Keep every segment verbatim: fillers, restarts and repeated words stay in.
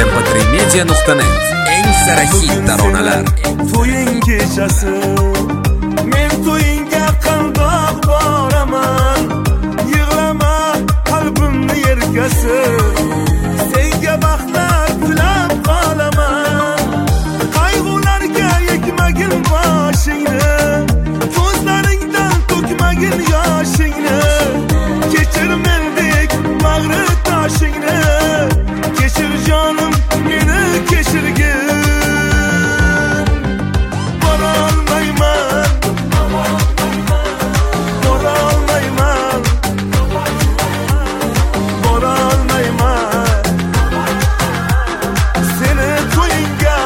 em p tre media nuqta net eng sara hit taronalar. To'ying kechasi men to'yingga qandoq boraman, yig'lama qalbimni yerkasi, senga baxtlar tilab qolaman. Qayg'ularga yekmagin boshingni, ko'zlaringdan to'kmagin yoshingni, kechir mendek bag'ri toshingni, kechir jonim meni kechirgin. Borolmayman, borolmayman, borolmayman seni to'yingga.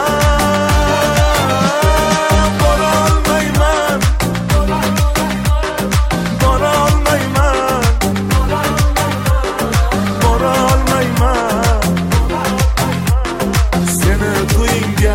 Borolmayman, borolmayman, borolmayman seni to'yingga.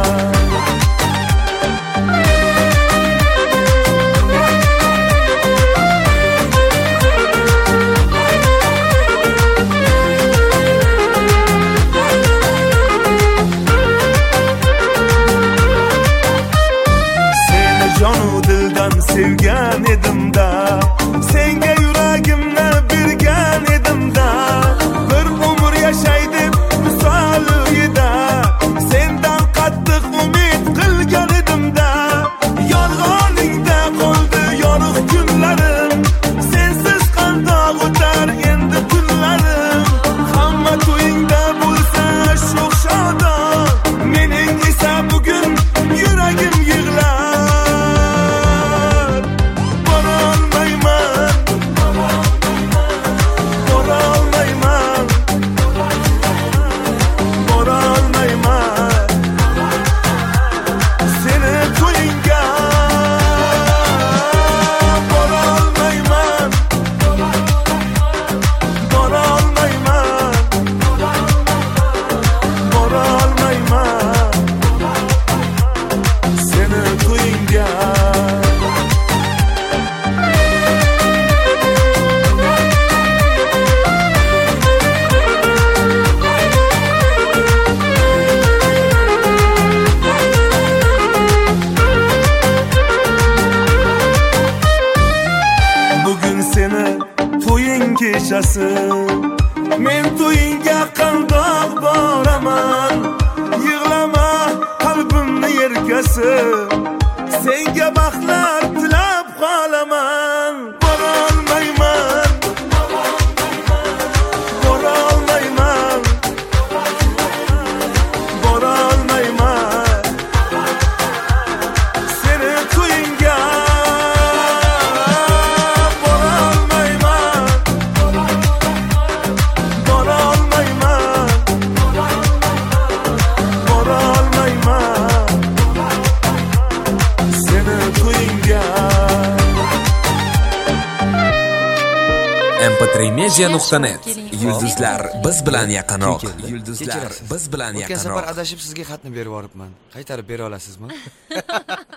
Seni jonu dildan sevgan edim-da, senga yuragimni bergan edim-da, bir umr yashay deb misoli edi, sendan qattiq umid qilgan edim-da. Yolg'oningda qoldi yorug' kunlarim, sensiz qandoq o'tar endi kunlarim. Hamma to'yingda bo'lsa sho'x shodon, mening esa bugun yuragim yig'lar. Borolmayman, borolmayman, borolmayman seni to'yingga. Borolmayman, borolmayman, borolmayman seni to'yingga. Bugun seni to'ying kechasi men to'yingga qandoq boraman, yig'lama qalbimni yerkasi, senga baxtlar tilab qolaman. Borolmayman, borolmayman, borolmayman seni to'yingga. Borolmayman, borolmayman, borolmayman seni to'yingga. em p tre media nuqta net yulduzlar biz bilan yaqinroq. Yulduzlar biz bilan O'tgan yaqinroq. safar adashib sizga xatni berib yuboribman. Qaytarib bera olasizmi?